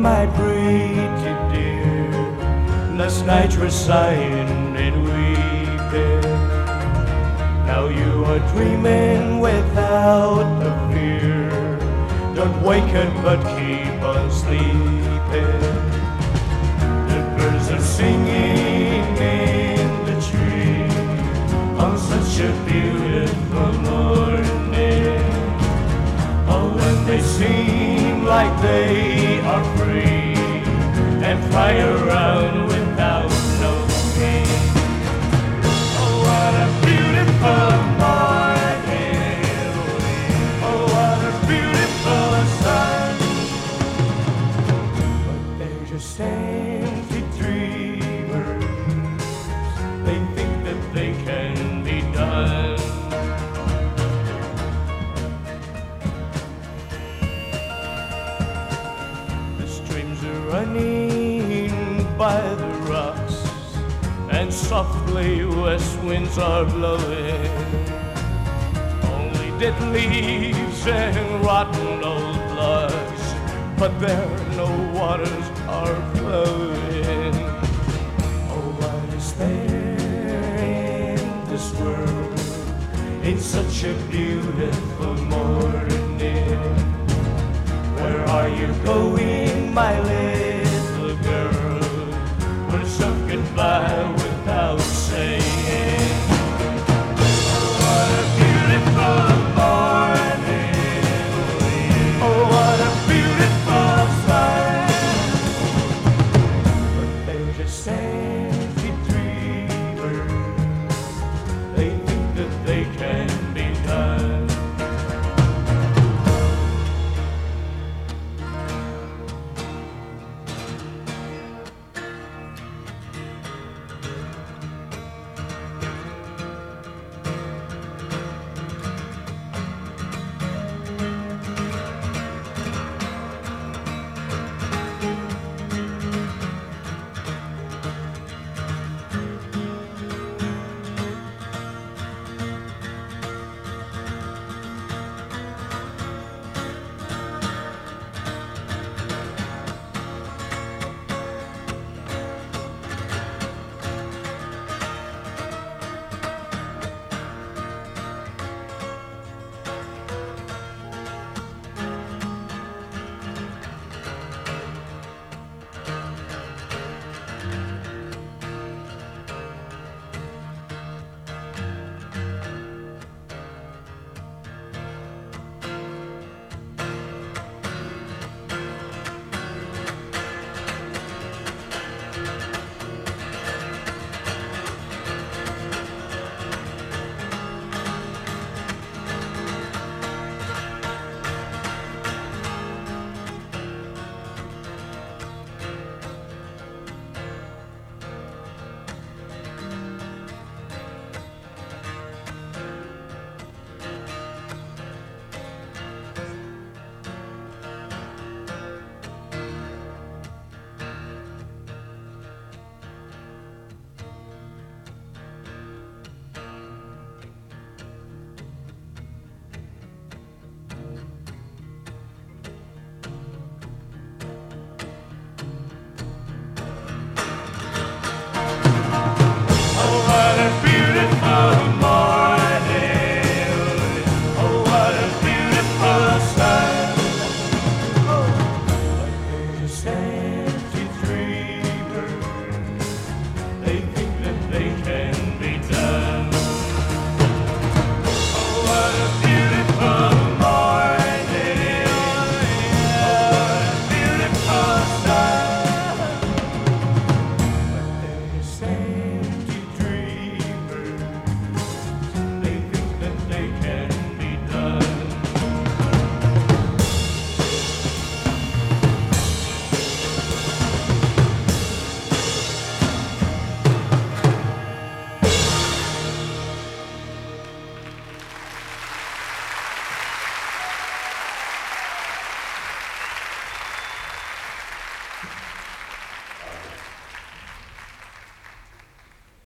my pretty dear. Last night was sighing and weeping. Now you are dreaming without a fear. Don't waken but keep on sleeping. The birds are singing in the tree on such a beautiful morning. Oh, when they seem like they are free and fly around without no pain. Oh, what a beautiful morning. Oh, what a beautiful sun. But they're just empty dreamers. They think that they can be done. The streams are running by the rocks, and softly west winds are blowing. Only dead leaves and rotten old logs, but there no waters are flowing. Oh, what is there in this world in such a beautiful morning? Where are you going, my little girl? We'll say goodbye without saying. Oh, what a beautiful morning. Oh, what a beautiful sun. But they're just empty dreamers. They think that they can be done. Say